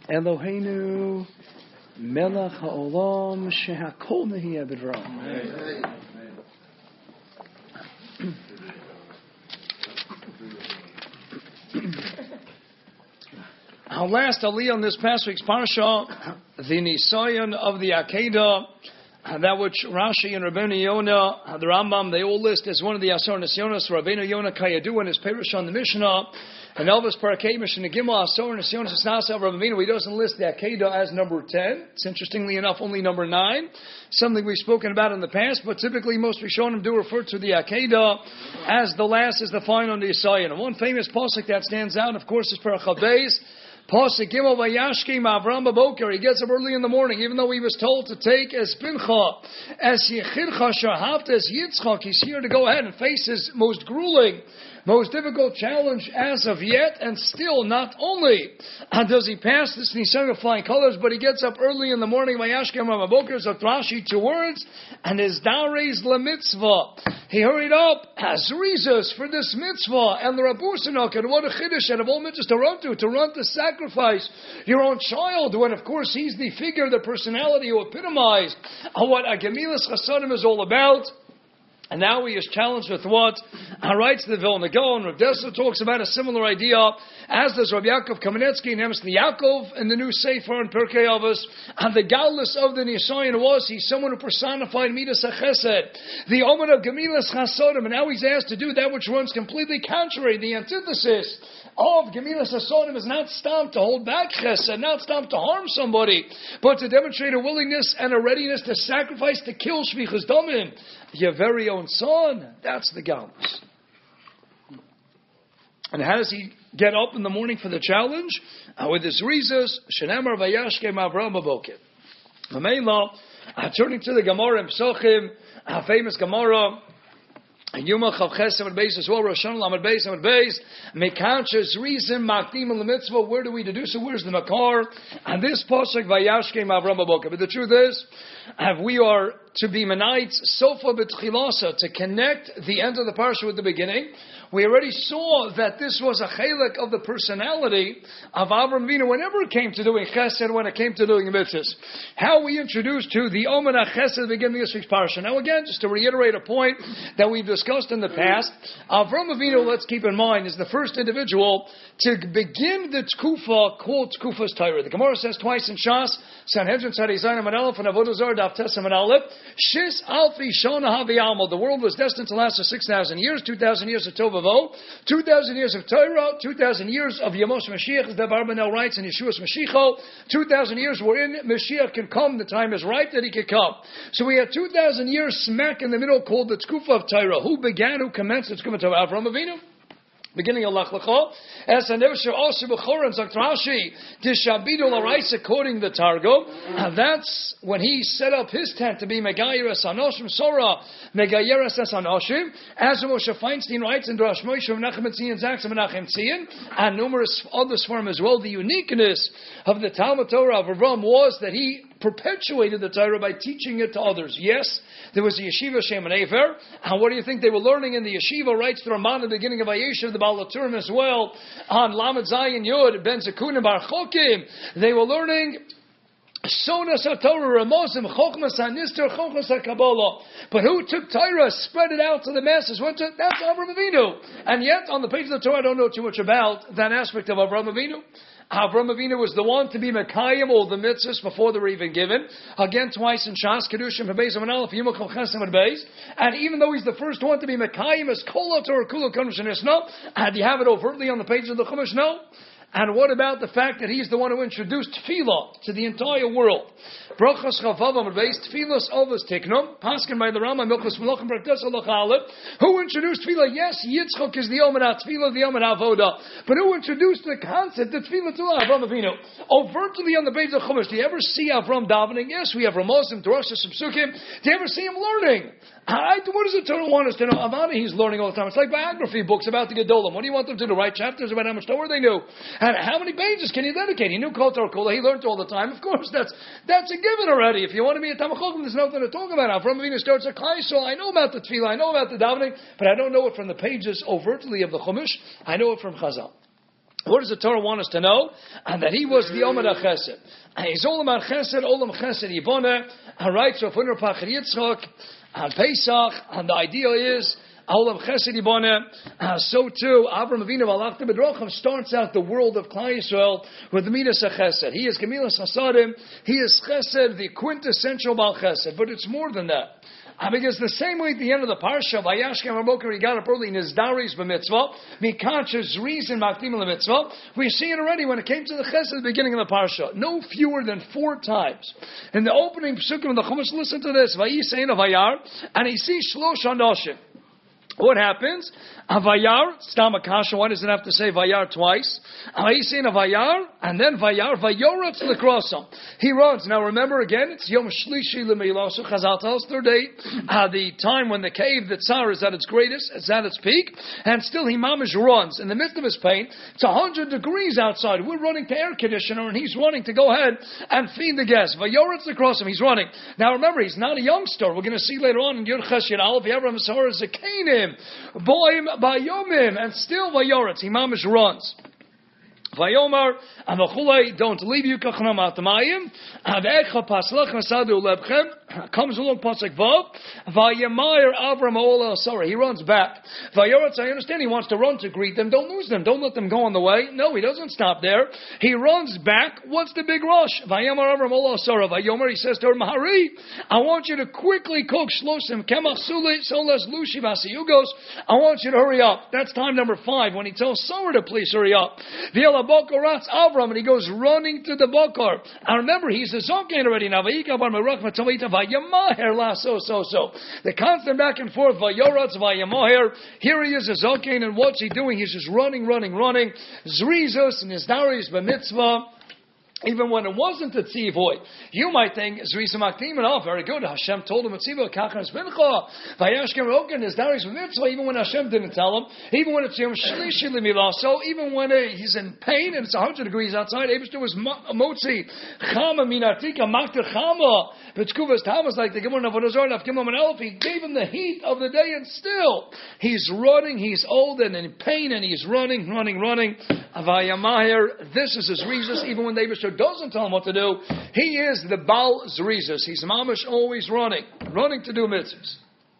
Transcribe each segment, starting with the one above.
Eloheinu melech ha'olam shehakol nehiyeh b'dvaro. Our last aliyah on this past week's parsha, the Nisayon of the Akedah, that which Rashi and Rabbeinu Yonah, the Rambam, they all list as one of the Asar Nisyonos. Rabbeinu Yonah Kayadu in his Perush on the Mishnah, and Elvis Parakeh Mishnah Gimel Asar Nisyonos Nasa Rabbeinu. He doesn't list the Akedah as number 10. It's interestingly enough only number 9. Something we've spoken about in the past, but typically most Rishonim do refer to the Akedah as the last is the final Nisayon. And one famous pasuk that stands out, of course, is Parashat Beis. Pasuk Gimel Vayashkim Avram Baboker. He gets up early in the morning, even though he was told to take as Pincha, as Yechidcha Shahavta, as Yitzchak. He's here to go ahead and face his most grueling, most difficult challenge as of yet, and still not only does he pass this Nisan of flying colors, but he gets up early in the morning, Vayashkim Baboker, so Rashi 2 words, and his Dareis LaMitzvah. He hurried up as reasons for this mitzvah, and the Rabusanok, and what a chiddush out of all mitzvahs to run to sacrifice your own child, when of course he's the figure, the personality who epitomized what a Gemilas Chasadim is all about. And now he is challenged with what writes the Vilna Gaon. Rav Dessler talks about a similar idea, as does Rabbi Yaakov Kamenetsky and Emerson Yaakov in the new Sefer and Pirkei Avos. And the galus of the Nisayon was he's someone who personified Midas HaChesed, the Omen of Gemilas Chasadim, and now he's asked to do that which runs completely contrary. The antithesis of Gemilas Chasadim is not stopped to hold back Chesed, not stopped to harm somebody, but to demonstrate a willingness and a readiness to sacrifice, to kill Shvichas Damim, your very own son. That's the galus. And how does he get up in the morning for the challenge? With his reasons, Shenemar Vayashkem Avram Baboker. Turning to the Gemara in Psochim, a famous Gemara, Yuma Chav Chesed Amud Beis as well, Rosh Hashanah Amud Beis Amud Beis, Mekachas reason Makdim and Mitzvah. Where do we deduce it? Where's the Makar? And this pasuk Vayashkem Avram Baboker. But the truth is, we are to be Menites Sofa B'Tchilasa, to connect the end of the parsha with the beginning. We already saw that this was a chelik of the personality of Avram Avinu whenever it came to doing chesed, when it came to doing mitzvahs. How we introduced to the Omen HaChesed at the beginning of this week's parsha. Now again, just to reiterate a point that we've discussed in the past, Avram Avinu, let's keep in mind, is the first individual to begin the Tkufa called Tkufa's Torah. The Gemara says twice in Shas, Sanhedrin Tzadi Zayin Amud Aleph and Avodah Zarah Daf Tes Amud Aleph, Shis Alfi Shona Havi Alma. The world was destined to last for 6,000 years, 2,000 years of Tova 2,000 years of Torah, 2,000 years of Yemos Mashiach, as the Barbanel writes in Yeshua's Mashiach. 2,000 years wherein Mashiach can come, the time is ripe that he can come. So we had 2,000 years smack in the middle called the Tkufa of Torah. Who began, who commenced the Tkufa of Torah? Avram Avinu. Beginning of Lach Lecha, as a Nevsher also Bechoran Zaktrashi, Dishabidu Laraisa, quoting the Targum, and that's when he set up his tent to be Megayeres Anoshim Sora, Megayeres Anoshim, as Moshe Feinstein writes in Drash Moshe Menachem Tzion Zaks Menachem Tzion, and numerous others for him as well. The uniqueness of the Talmud Torah of Avram was that he perpetuated the Torah by teaching it to others. Yes, there was the yeshiva Shem and Aver, and what do you think they were learning in the yeshiva? Writes the Ramban at the beginning of Vayeshev, the Baal HaTurim as well, on Lamed Zayin Yud, Ben Zakun and Bar Chokim. They were learning Sonas HaTorah, Ramozim, Chochmas HaNister, Chochmas HaKabbalah. But who took Torah, spread it out to the masses? That's Avram Avinu. And yet, on the page of the Torah, I don't know too much about that aspect of Avram Avinu. Avram Avinu was the one to be Mekayim, all the mitzvahs before they were even given. Again, twice in Shas, Kedushim, Beis Amud Aleph, Yom Chav Chesed Amud Beis. And even though he's the first one to be Mekayim, as Kol HaTorah Kula Kodesh Nisno, and you have it overtly on the page of the Chumash? No. And what about the fact that he's the one who introduced tefillah to the entire world? Brachas Chavav Amud Beis, tefillas ovas tiknum, paskin by the Rama, Milchus Melachim Praktes Alach Aleph. Who introduced tefillah? Yes, Yitzchak is the Omen HaTefillah, the Omen HaAvodah. But who introduced the concept of tefillah to Avram Avinu? Overtly on the page of Chumash, do you ever see Avram davening? Yes, we have Ramozim, Droshes, Psukim. Do you ever see him learning? What does the Torah want us to know? Avada, he's learning all the time. It's like biography books about the Gedolim. What do you want them to do? Write chapters about how much Torah they knew? And how many pages can you dedicate? He knew Kol Torah Kula. He learned all the time. Of course, that's a given already. If you want to be a Talmid Chacham, there's nothing to talk about. Avram Avinu starts a Klai, so I know about the Tefillah, I know about the davening, but I don't know it from the pages overtly of the Chumash. I know it from Chazal. What does the Torah want us to know? And that he was the Omer HaChesed. And he's Olam HaChesed, Olam Chesed Yiboneh. And right, so Funur Pachar Yitzchak, and Pesach, and the idea is, Olam Chesed Yiboneh. So too, Avram Avinu Alachta B'Drochim starts out the world of Klal Yisrael with the Midas HaChesed. He is Gemilas Hasadim, he is Chesed, the quintessential Baal Chesed. But it's more than that. Because the same way at the end of the parsha, Vayashkem Haboker, he got up early in his Daris b'mitzvah, Mikachas reason Makdim l'mitzvah. We see it already when it came to the Chesed at the beginning of the parsha. No fewer than 4 times. In the opening Pesukim of the Chumash, listen to this, Vayisein Vayar, and he sees Shlosh Anoshim. What happens? Vayar, Stam Akasha, why does it have to say Vayar twice? Vayisein Vayar, and then Vayar, Vayoratz l'krosam. He runs. Now remember again, it's Yom Shlishi l'meilasu, Chazal tells 3rd day, the time when the cave, the Tsar, is at its greatest, it's at its peak, and still he mamish runs. In the midst of his pain, it's 100 degrees outside. We're running to air conditioner, and he's running to go ahead and feed the guests. Vayoratz l'krosam, he's running. Now remember, he's not a youngster. We're going to see later on in Yud Ches Yud Aleph, Yavram Sahar Zekanim, Boim Bayomim, and still Vayoratz, he mamish runs. Vayomar, Avachulai, don't leave you, Kachanam Atamayim, Avecha Paslach Nasadu Lebchem, comes along Pasek Vav, Vayamayr Avram Ola Sarah, he runs back. Vayoratz, I understand he wants to run to greet them, don't lose them, don't let them go on the way. No, he doesn't stop there. He runs back, what's the big rush? Vayamar Avram Ola Sarah, Vayomer, he says to her, Mahari, I want you to quickly cook Shlosim, Kemach Suli, Solas Lushi Vasiyugos, I want you to hurry up. That's time number 5, when he tells Sarah to please hurry up. Bokoratz Avram, and he goes running to the Bokor. And remember, he's a Zokain already now. The constant back and forth, Vayoratz, Vayamoher. Here he is, a Zokain, and what's he doing? He's just running. Zrizos and his Daris b'mitzvah. Even when it wasn't a tzivoy, you might think Zrisa Makdim, oh, very good. Hashem told him a tzivoy, Kachas Mincha, Vayashkem Rogan, his Daris Mitzvah. Even when Hashem didn't tell him, even when it's Yom Shlishi L'Milah, so even when he's in pain and it's 100 degrees outside, Eibushter was Motzi Chama Minatika Makter Chama, but Tkuvas Tamas like the Gemara of Avodah Zarah, Gimel and Elf. He gave him the heat of the day, and still he's running. He's old and in pain, and he's running. Avayamahir. This is his reasons. Even when Eibushter doesn't tell him what to do, he is the Baal Zrizas. He's mamish always running to do mitzvahs.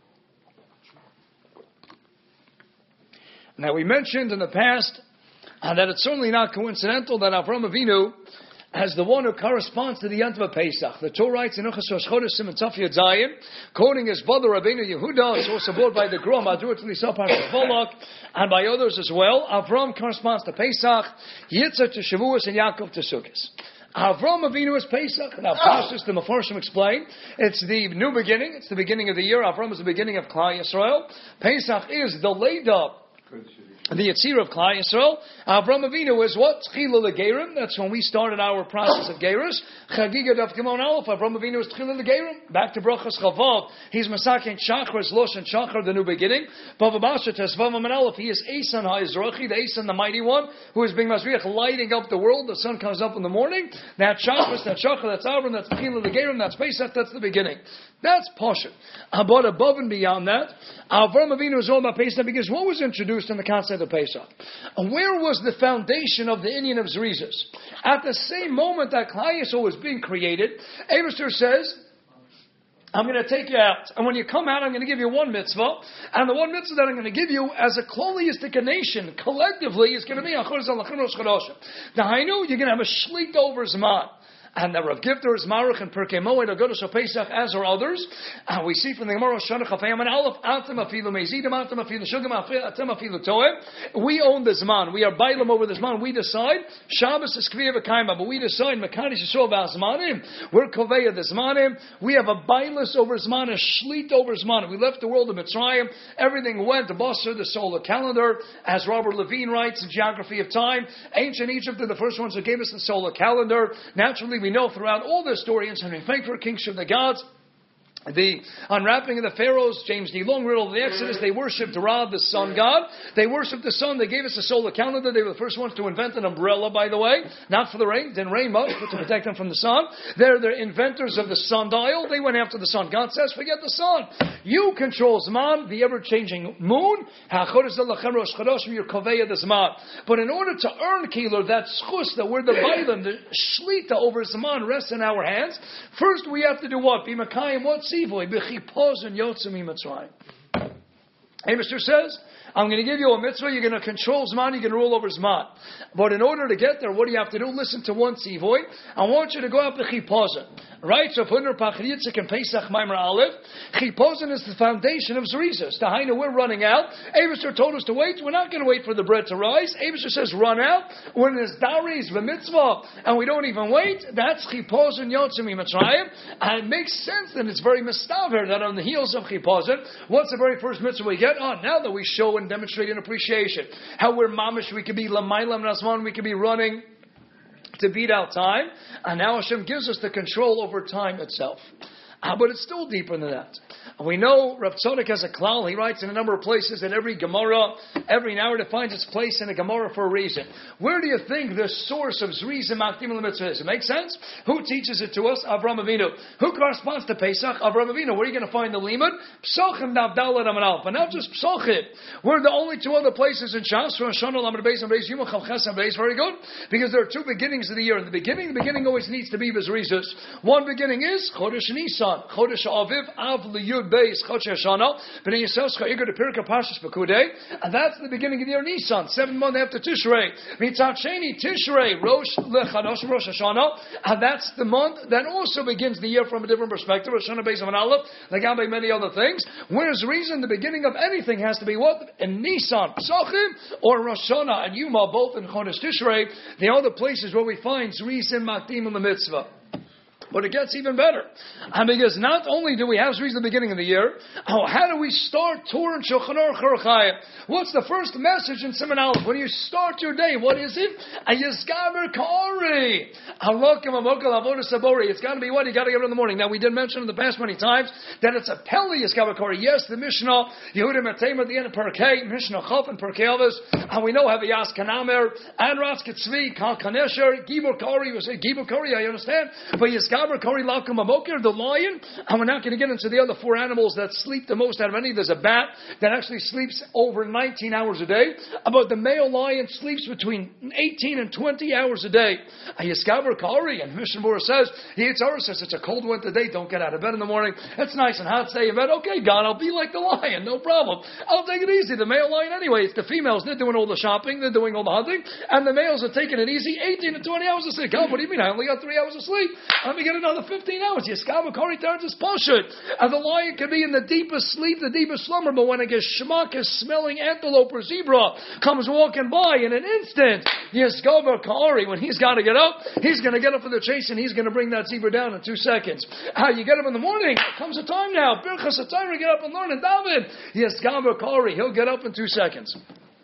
Now we mentioned in the past that it's certainly not coincidental that Avram Avinu, as the one who corresponds to the Yom Pesach, the Torah writes in Uchas Rosh Chodesh Siman Taf Yud Zayin, quoting his brother Rabbeinu Yehuda, it's also brought by the Grom, Adur Tlisah Parashat Volok, and by others as well. Avram corresponds to Pesach, Yitzhak to Shavuos, and Yaakov to Sukkot. Avram Avinu is Pesach. Now, Pashtus, the Mefarshim explain, it's the new beginning. It's the beginning of the year. Avram is the beginning of Klal Yisrael. Pesach is the Leida, the Yetzirah of Klal Yisrael. Avram Avinu is what? Tchila L'Gerim. That's when we started our process of Gerus. Chagiga Daf Gimon Aleph. Avram Avinu is Tchila L'Gerim. Back to Brachas Chavav. He's Masakin Shachar, Losh and Shachar, the new beginning. Bava Basha Tesvav Amen Aleph. He is Esan HaEzrachi, the Esan, the mighty one, who is being Masriach, lighting up the world. The sun comes up in the morning. That Shachar, that's Avram, that's Tchila L'Gerim, that's Pesach, that's the beginning. That's Pasha. But above and beyond that, Avram Avinu is all about Pesach, because what was introduced in the concept of Pesach? Where was the foundation of the Indian of Zrizas? At the same moment that Klal Yisrael was being created, Eibushter says, I'm going to take you out. And when you come out, I'm going to give you one mitzvah. And the one mitzvah that I'm going to give you as a Kloliistic nation, collectively, is going to be Achor Zalachim Rosh Chodashim. Now, I know you're going to have a shlit over Zman. And the Rav Gifter is Maruch and Perkei Moed Agodos Pesach, as are others. And we see from the Gemara Shana Chafayim and Aleph, Atem Afilu Mezidim, Atem Afilu Shugim, Atem Afilu Toeh. We own the Zman. We are bailam over the Zman. We decide. Shabbos is Kviya V'Kaima, but we decide Mekanish Yisrael V'Azmanim. We're Koveya the Zmanim. We have a bailus over Zman, a shlit over Zman. We left the world of Mitzrayim. Everything went to Basar, the solar calendar, as Robert Levine writes in Geography of Time. Ancient Egypt are the first ones who gave us the solar calendar. Naturally, we know throughout all the historians, Henry Frankfurt, Kingship of the Gods, the unwrapping of the Pharaohs, James D. Long, riddle of the Exodus, they worshipped Ra, the sun god. They worshipped the sun. They gave us a solar calendar. They were the first ones to invent an umbrella, by the way. Not for the rain. Didn't rain much, but to protect them from the sun. They're the inventors of the sundial. They went after the sun. God says, forget the sun. You control Zman, the ever-changing moon. You're Koveya the Zman. But in order to earn Keeler, that schus, that we're the Bailam, the Shlita over Zman rests in our hands, first we have to do what? Be Makayim, what? Mr. says, I'm going to give you a mitzvah, you're going to control Zman, you're going to rule over Zman. But in order to get there, what do you have to do? Listen to one tzivoy. I want you to go out to Chipozin. Right? So, Puner Pachritzik and Pesach Maimer Aleph, Chipozin is the foundation of Zrizas. The Haina, we're running out. Abishur told us to wait. We're not going to wait for the bread to rise. Abishur says, run out. When there's Daris, the mitzvah, and we don't even wait, that's Chipozin Yotzim Mitzrayim. And it makes sense that it's very mistaver that on the heels of Chipozin, what's the very first mitzvah we get? Oh, now that we show and demonstrate an appreciation. How we're mamish, we could be Lamailam Nasman, we could be running to beat out time, and now Hashem gives us the control over time itself. But it's still deeper than that. We know Rav Tzadok has a klal. He writes in a number of places that every Gemara, every narrative finds its place in a Gemara for a reason. Where do you think the source of Zrizim Makdim L'Mitzvah is? It makes sense? Who teaches it to us? Avraham Avinu. Who corresponds to Pesach? Avraham Avinu. Where are you going to find the limud? Psochim Navdal Ramanal. But not just Psochim. We're the only two other places in Shas. Rosh Hashanah, Lamed Beis, and Beis Yom Chavches and Beis. Very good. Because there are two beginnings of the year. In the beginning always needs to be Bezrizos. One beginning is Chodesh Nisan. Chodesh Aviv, Av Liyud Beis, Chodesh Hashanah, B'nai Yisrael Shcha'igor de Pirka Pashas Pekudei, and that's the beginning of the year Nisan, 7th month after Tishrei. Mitzat Sheni, Tishrei, Rosh Lechadosh, Rosh Hashanah, and that's the month that also begins the year from a different perspective, Rosh Hashanah Beis of an Aleph, like by many other things. Whereas the reason the beginning of anything has to be what? In Nisan, Psachim, or Rosh Hashanah and Yuma, both in Chodesh Tishrei, the other places where we find Zrizim Makdim in the mitzvah. But it gets even better. And because not only do we have Zriz at the beginning of the year, how do we start Torah and Shulchan Aruch Chorachayim? What's the first message in Siman Aleph? When you start your day, what is it? A Yizgaber Kari. It's got to be what? You got to get it in the morning. Now, we did mention in the past many times that it's a Peli Yizgaber Kari. Yes, the Mishnah, Yehudim Atayim at the end of Perkei, Mishnah Chaf and Perkei Avos, and we know have a Yas Kanamer, and Ras Kitzvi, Kal Kanesher, Gibor Kari, we say Gibor Kari, I understand, but Yizgaber the lion, and we're not going to get into the other four animals that sleep the most out of any. There's a bat that actually sleeps over 19 hours a day, but the male lion sleeps between 18 and 20 hours a day. Yiskaber Kari, and Mishnah Berurah says, it's a cold winter day, don't get out of bed in the morning, it's nice and hot, stay in bed, okay God, I'll be like the lion, no problem, I'll take it easy. The male lion anyway, it's the females, they're doing all the shopping, they're doing all the hunting, and the males are taking it easy, 18 to 20 hours of sleep. God, what do you mean, I only got 3 hours of sleep? Let me get another 15 hours. Yiskaber Kari turns his Pashut. And the lion can be in the deepest sleep, the deepest slumber, but when a Geshmak is smelling antelope or zebra comes walking by in an instant, Yiskaber Kari, when he's got to get up, he's going to get up for the chase and he's going to bring that zebra down in 2 seconds. You get up in the morning, comes a time now, Birchas HaTorah, get up and learn, and David, Yiskaber Kari, he'll get up in 2 seconds.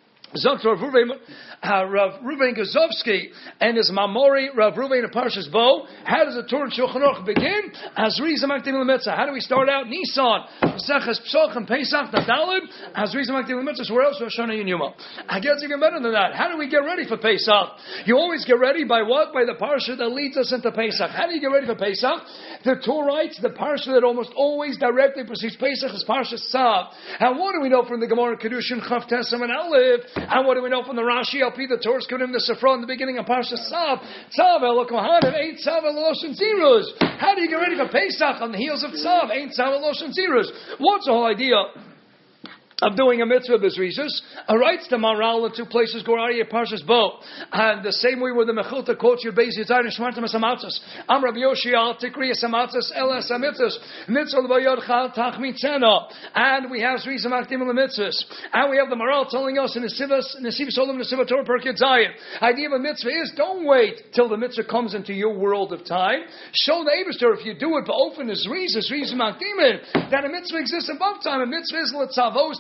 Rav Ruben Gazovsky and his Mamori, Rav Ruben of Parshas Bo. How does the Torah and Shulchan Aruch begin? As Rizim Makdim L'Mitzvah. How do we start out? Nisan, Pesachas Psochim, Pesach, Nadalib. As Rizim Makdim L'Mitzvah. Where else? Rosh Hashanah and Yuma. It gets even better than that. How do we get ready for Pesach? You always get ready by what? By the parsha that leads us into Pesach. How do you get ready for Pesach? The Torah writes the parsha that almost always directly precedes Pesach is Parshas Tzav. And what do we know from the Gemara Kedushin Chav Tesam and Aleph? And what do we know from the Rashi? The Torah Kudim, the Sifra in the beginning of Parshas Tzav. Tzav Elokohanim, ain't Tzav Eloshin Ziruz. How do you get ready for Pesach on the heels of Tzav? Ain't Tzav Eloshin Ziruz. What's the whole idea of doing a mitzvah b'zrizus? Writes the Maral in 2 places, Gorari and Parshas Bo. And the same way where the Mechilta quotes your Beis Yitzhak and Shmartim Asamatzos. Am Rabbi Yoshia, Tikri Asamatzos, Elas Amitzos, Mitzvah L'Bayodcha, Tachmin Tzena. And we have Zrizim Akdim L'Mitzvahs. And we have the Maral telling us in Nesiv Solom, Nesiv Torah Perkid Zion. Idea of a mitzvah is don't wait till the mitzvah comes into your world of time. Show the Eibusher if you do it, but often is Zrizim Akdim, that a mitzvah exists above time. A mitzvah is L'Tzavos,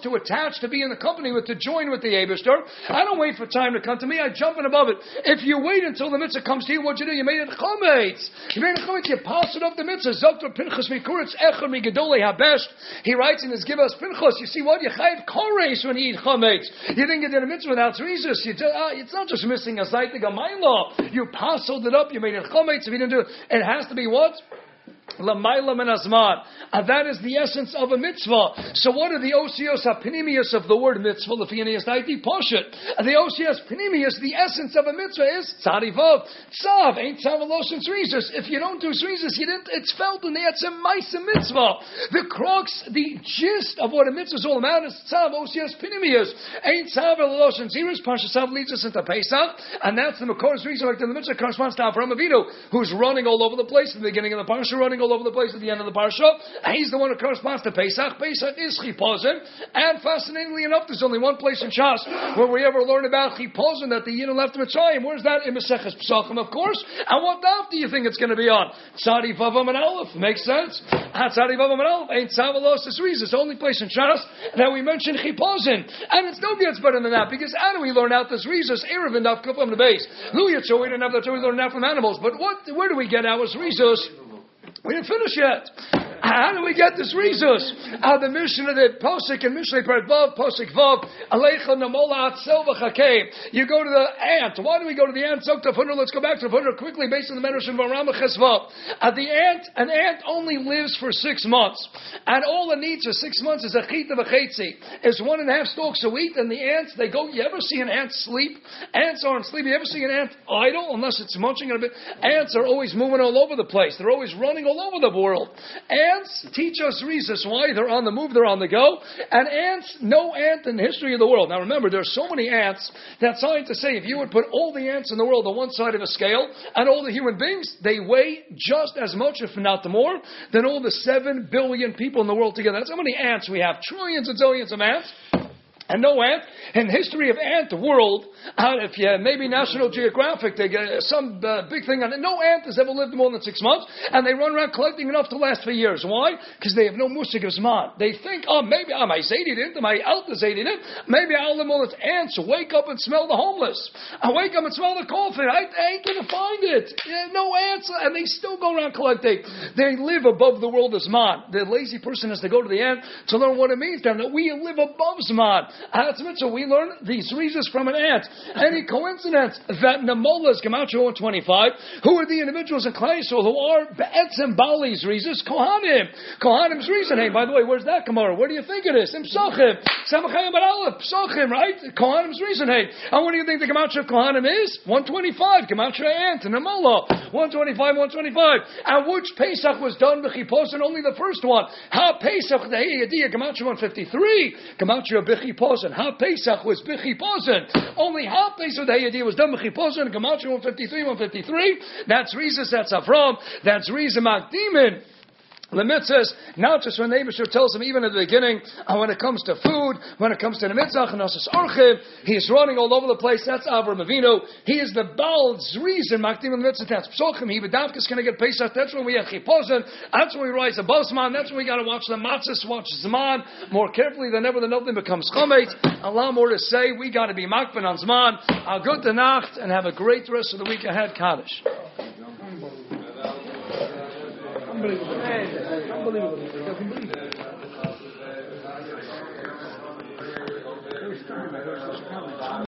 to attach, to be in the company with, to join with the Eibishter. I don't wait for time to come to me. I jump in above it. If you wait until the mitzvah comes to you, what you do? You made it chometz. You made it chometz. You passed it up the mitzvah. Zoktor Pinchas Mikuritz Echad Migedolei Habesht. He writes in his Give Us Pinchas. You see what? You chayiv koreis when you eat chometz. You think you did a mitzvah without reason. It's not just missing a zaytik a law. You parceled it up. You made it chometz. If you didn't do it, it has to be what? L'mayla min hazman. And that is the essence of a mitzvah. So what are the osios hapinimius of the word mitzvah? L'fianias naiti poshet. And the osios pinimius, the essence of a mitzvah is tzadivav. Tzav ain't tzav aloshin tzrizis. If you don't do tzrizis, you didn't. It's felt in the etzem ma'isa mitzvah. The crux, the gist of what a mitzvah is all about is tzav osios pinimius. Ain't tzav aloshin tzrizis. Parsha Tzav leads us into Pesach, and that's the Makor's reason. Like the mitzvah corresponds to Avraham Avinu, who's running all over the place at the beginning of the parsha, running all over the place at the end of the parsha. He's the one who corresponds to Pesach. Pesach is Chipazon. And fascinatingly enough, there's only one place in Shas where we ever learn about Chipazon, that the Yidden left Mitzrayim. Where's that? In Maseches Pesachim, of course. And what daf do you think it's going to be on? Tzadi Vavam and Aleph. Makes sense? Tzadi Vavam and Aleph ain't Tzavalos Esriz. It's the only place in Shas that we mention Chipazon. And it's no gets better than that, because how do we learn out this Rizos? Erev and Daf Kufam the base. Luyat, so we didn't have that, so we learned that from animals. But where do we get our Rizos? We didn't finish yet. How do we get this Rizus? The Mishnah, the Posik and Mishnah Perek Vav, Posik Vav, Alecha Namola Atzel V'Chakeim. You go to the ant. Why do we go to the ant? Let's go back to the Funner quickly, based on the Medrash in Varama Chesvav. An ant only lives for 6 months, and all it needs for 6 months is a chita v'chetzi. It's 1.5 stalks a week, and the ants, they go. You ever see an ant sleep? Ants aren't sleeping. You ever see an ant idle unless it's munching a bit? Ants are always moving all over the place. They're always running all over the world. Ants teach us reasons why. They're on the move, they're on the go. And ants, no ant in the history of the world. Now remember, there are so many ants that scientists say if you would put all the ants in the world on one side of a scale and all the human beings, they weigh just as much, if not more, than all the 7 billion people in the world together. That's how many ants we have. Trillions and zillions of ants. And no ant. In the history of ant world, if you maybe National Geographic, they get some big thing on it. No ant has ever lived more than 6 months, and they run around collecting enough to last for years. Why? Because they have no musik of zman. They think, maybe my zaydidin, my elder zaydidin, maybe I'll live all its ants wake up and smell the homeless. I wake up and smell the coffin. I ain't gonna find it. No ants, and they still go around collecting. They live above the world of zman. The lazy person has to go to the ant to learn what it means. That we live above zman. So we learn these reasons from an ant. Any coincidence that Namolas Gematria 125, who are the individuals in Klal Yisrael who are Be'etzem Bali's reasons? Kohanim. Kohanim's reason. Hey, by the way, where's that Gemara? Where do you think it is? In Psachim. Samachayim Baralef. Psachim, right? Kohanim's reason. Hey. And what do you think the Gematria of Kohanim is? 125. Gematria ant and Namola. 125, 125. And which Pesach was done B'chiposin? Only the first one. Ha Pesach, the Heyadiyah, Gematria 153. Gematria B'chiposin. Ha Pesach was B'chiposin. Only Ha Pesach, the Heyadiyah, was done B'chiposin. Gematria 153, 153. That's Rizas, that's Avram. That's Rizah Makdimin. The mitzvahs, not just when the Eibusher tells him, even at the beginning, when it comes to food, when it comes to the mitzvah, and Asas Orchiv, he's running all over the place. That's Avram Avinu. He is the Baal's reason, Makdim and the mitzvah, that's Psochim. He B'davka is going to get Pesach. That's when we have Chipozin. That's when we rise above Zman. That's when we got to watch the matzahs, watch Zman more carefully than ever. The nothing becomes Chometz. A lot more to say. We got to be Makban on Zman. A good Nacht, and have a great rest of the week ahead. Kaddish. Unbelievable. Unbelievable.